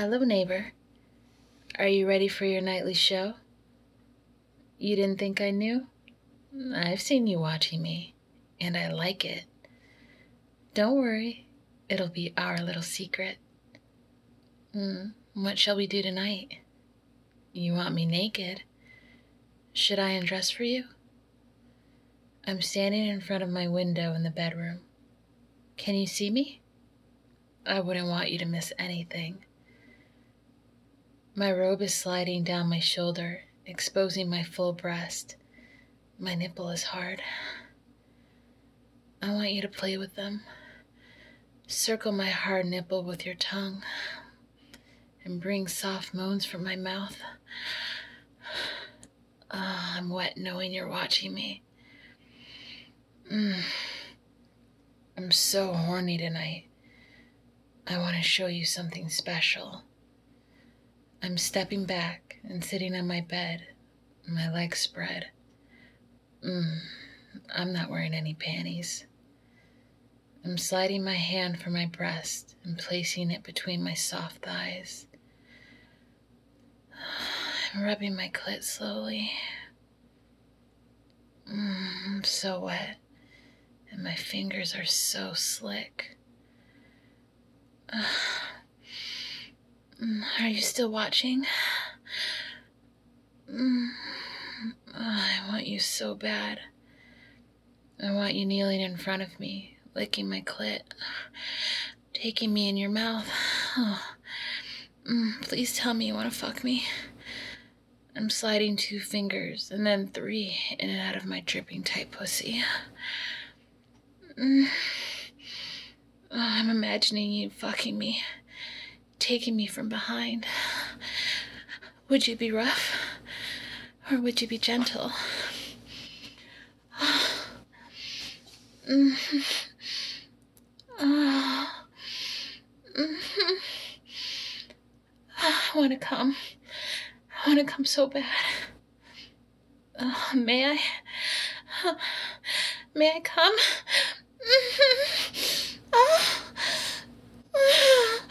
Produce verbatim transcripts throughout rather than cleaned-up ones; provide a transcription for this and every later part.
Hello, neighbor. Are you ready for your nightly show? You didn't think I knew? I've seen you watching me, and I like it. Don't worry, it'll be our little secret. Mm, what shall we do tonight? You want me naked? Should I undress for you? I'm standing in front of my window in the bedroom. Can you see me? I wouldn't want you to miss anything. My robe is sliding down my shoulder, exposing my full breast. My nipple is hard. I want you to play with them. Circle my hard nipple with your tongue and bring soft moans from my mouth. Oh, I'm wet knowing you're watching me. Mm. I'm so horny tonight. I want to show you something special. I'm stepping back and sitting on my bed, my legs spread. Mm. I'm not wearing any panties. I'm sliding my hand from my breast and placing it between my soft thighs. I'm rubbing my clit slowly. Mm, I'm so wet, and my fingers are so slick. Uh, are you still watching? Mm, oh, I want you so bad. I want you kneeling in front of me, licking my clit, taking me in your mouth. Oh. Mm, please tell me you want to fuck me. I'm sliding two fingers and then three in and out of my dripping tight pussy. Mm. Oh, I'm imagining you fucking me, taking me from behind. Would you be rough, or would you be gentle? Mm-hmm. Oh. Mm-hmm. I want to come. I want to come so bad. Oh, may I? May I come? Mm-hmm. Oh. Oh.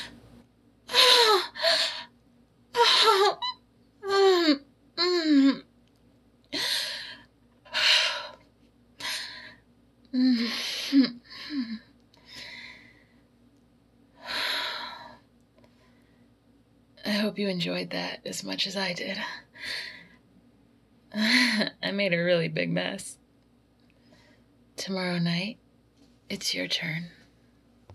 Oh. Oh. Mm. Mm. I hope you enjoyed that as much as I did. I made a really big mess. Tomorrow night, it's your turn.